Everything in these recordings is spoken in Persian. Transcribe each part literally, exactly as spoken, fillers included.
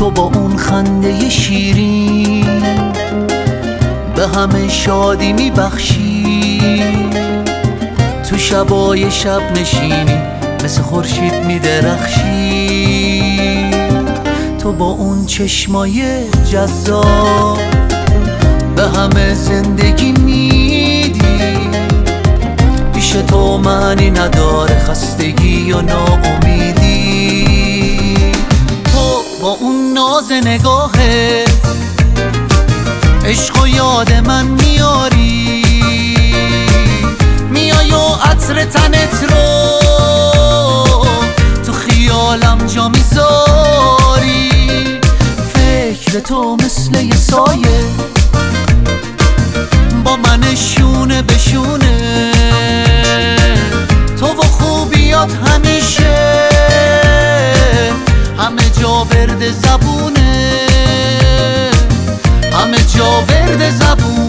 تو با اون خنده شیرین به همه شادی میبخشی، تو شبای شب نشینی مثل خورشید میدرخشی. تو با اون چشمای جذاب به همه زندگی میدی، پیش تو معنی نداره خستگی و ناامیدی. تو با اون ناز نگاهت عشق و یاد من میاری، میای و عطر تنت رو تو خیالم جا میذاری. فکر تو مثل یه سایه با من شونه به شونه، تو و خوبیات همیشه همه جا ورد زبونه، همه جا ورد زبونه.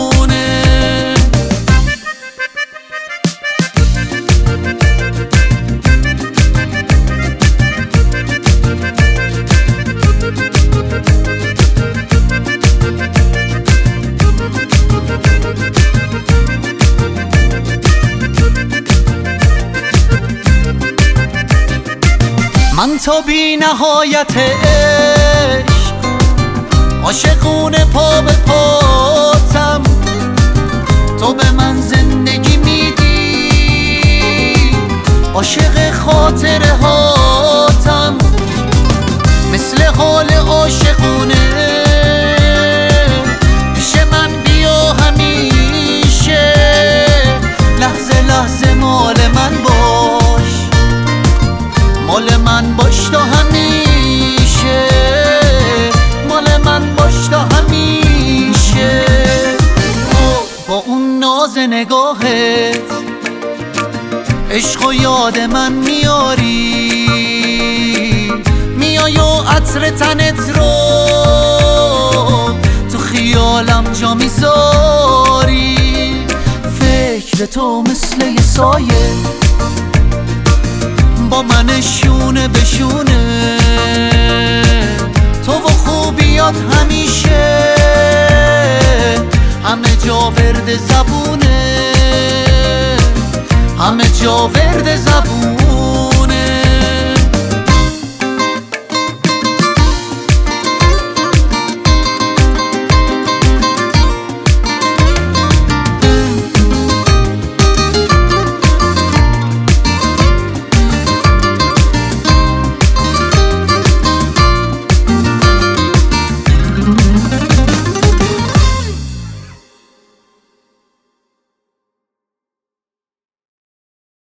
من تا بی نهایت عشق عاشقونه پا به پاتم، تو به من زندگی میدی عاشق خاطره هاتم. مثل حال عاشقونه پیش من بیا همیشه، لحظه لحظه مال من باش، مال من باش تا همیشه، مال من باش تا همیشه. تو با اون ناز نگاهت عشق و یاد من میاری، میای و عطر تنت رو تو خیالم جا میذاری. فکر تو مثل یه سایه با من شونه به شونه، تو و خوبیات همیشه همه جا ورد زبونه، همه جا ورد زبونه.